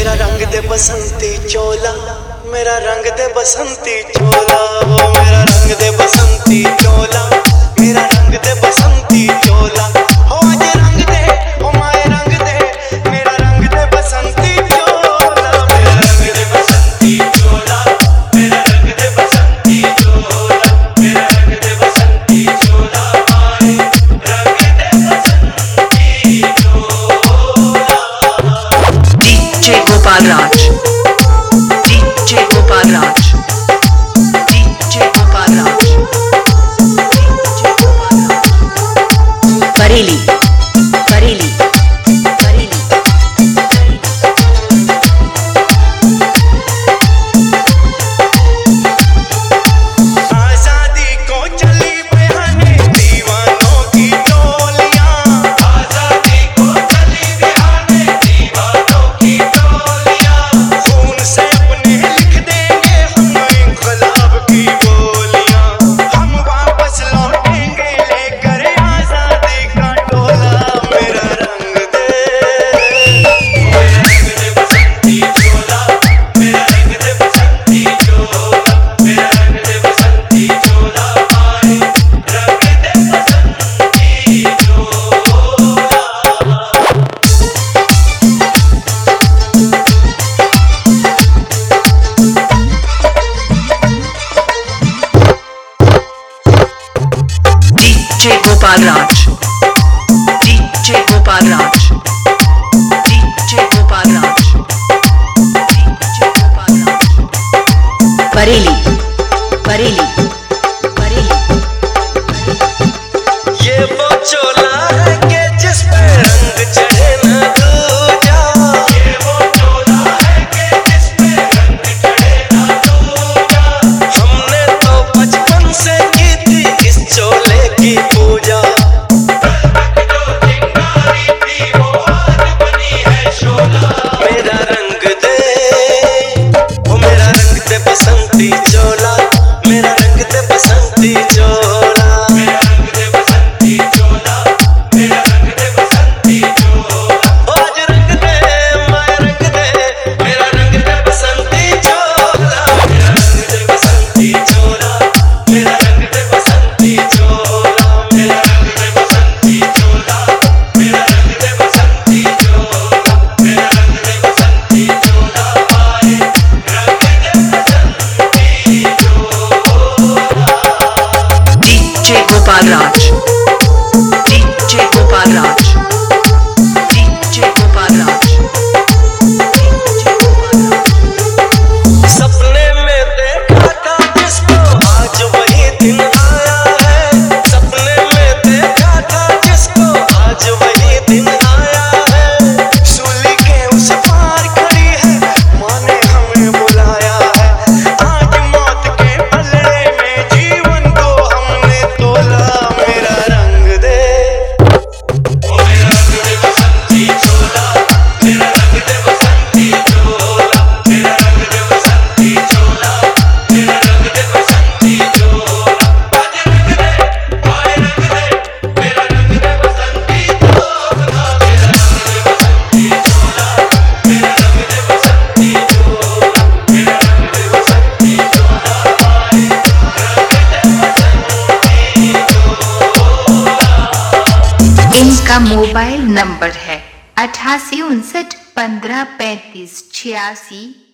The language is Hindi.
मेरा रंग दे बसंती चोला, मेरा रंग दे बसंती चोला, वो मेरा रंग दे बसंती चोला, मेरा रंग दे बसंती चोला। हो आज रंग दे, हो माए रंग दे, मेरा रंग दे बसंती चोला, मेरा रंग दे बसंती चोला, मेरा रंग दे बसंती चोला, मेरा रंग दे बसंती चोला, माए रंग दे बसंती चोला। DJ Gopal Raj, DJ Gopal Raj, DJ Gopal Raj, DJ Gopal Raj, Bareilly, Bareilly, Bareilly, आजादी को चली बहाने दीवानों की टोलियां, आजादी को चली बहाने दीवानों की टोलियां, खून से अपने लिख देंगे हम इनकलाब की बोलियां, हम वापस लौटेंगे लेकर आजादी का टोला। मेरा रंग दे, मेरा रंग दे बसंती चोला, मेरा रंग दे बसंती चोला, मेरा रंग दे बसंती चोला, माए रंग दे बसंती चोला। DJ Gopal Raj, DJ Gopal Raj, DJ Gopal Raj, DJ Gopal Raj, Bareilly, Bareilly, Bareilly, ये वो चोला है कि जिस पे रंग चढ़े न दूजा, ये वो चोला है कि जिस पे रंग चढ़े न दूजा, हमने तो बचपन से की थी इस चोले की पूजा, जो चिंगारी थी वो आज बनी है शोला। मेरा रंग दे, वो मेरा रंग दे बसंती चोला, मेरा रंग दे बसंती चोला, मेरा रंग दे बसंती चोला, मेरा रंग दे बसंती चोला। आज रंग दे, माया रंग दे, मेरा रंग दे बसंती चोला, मेरा रंग दे बसंती चोला, मेरा रंग दे बसंती चोला, मेरा रंग दे बसंती चोला, मेरा रंग दे बसंती चोला, मेरा रंग दे बसंती चोला, माए रंग दे बसंती चोला। DJ Gopal Raj, DJ Gopal Raj, DJ Gopal Raj, DJ Gopal Raj, सपने में देखा था जिसको आज वही दिन आया है, सपने में देखा था जिसको आज वही दिन आया है, सूली के उस पार खड़ी है माँ ने हमें बुलाया है, आज मौत के पलड़े में जीवन को हमने तोला। मेरा रंग दे, मेरा रंग दे बसंती चोला, मेरा रंग दे बसंती चोला, मेरा रंग दे बसंती चोला, मेरा रंग दे बसंती चोला। आज रंग दे, माए रंग दे, मेरा रंग दे बसंती चोला, मेरा रंग दे बसंती चोला, मेरा रंग दे बसंती चोला, मेरा रंग दे बसंती चोला, माए रंग दे बसंती चोला। इनका मोबाइल नंबर है 88 59 15 35 86।